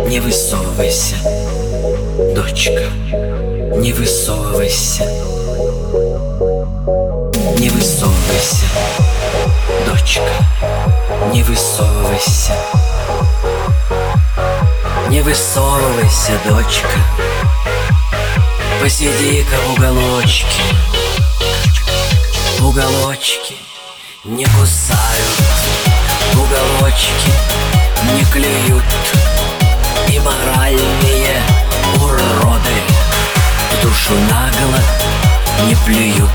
Не высовывайся, дочка, не высовывайся. Не высовывайся, дочка, не высовывайся. Не высовывайся, дочка, посиди-ка в уголочке. Уголочки не кусают, уголочки не клюют, и моральные уроды в душу нагло не плюют.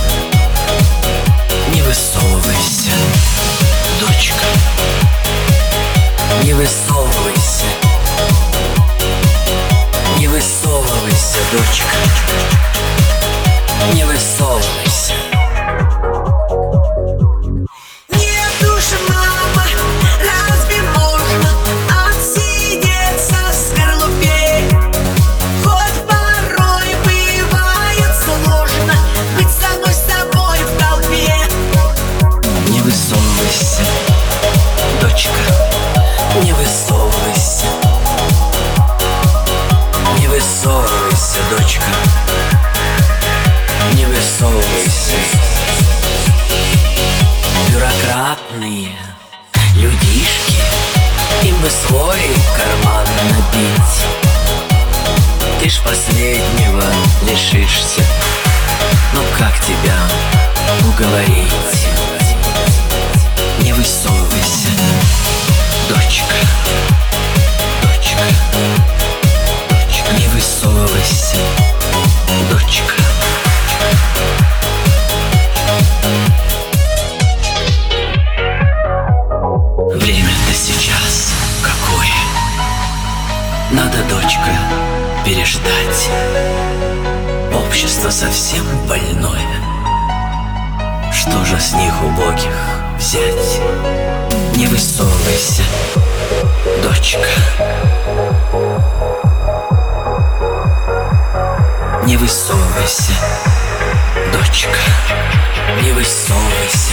Не высовывайся, дочка, не высовывайся. Не высовывайся, дочка, не высовывайся. Дочка, не высовывайся. Не высовывайся, дочка, не высовывайся. Бюрократные людишки, им бы свой карман набить. Ты ж последнего лишишься. Ну как тебя уговорить? Не высовывайся, дочка, дочка, дочка, не высовывайся, дочка. Время-то сейчас какое? Надо, дочка, переждать. Общество совсем больное. Что же с них, убогих, взять? Не высовывайся, дочка, не высовывайся, дочка, не высовывайся.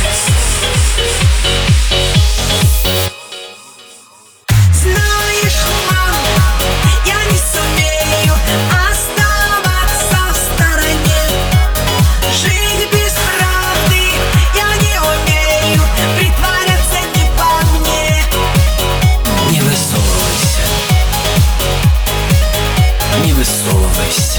Знаешь, мам, я не сумею оставаться в стороне. Жить без правды я не умею, притворяться не по мне. Не высовывайся, не высовывайся.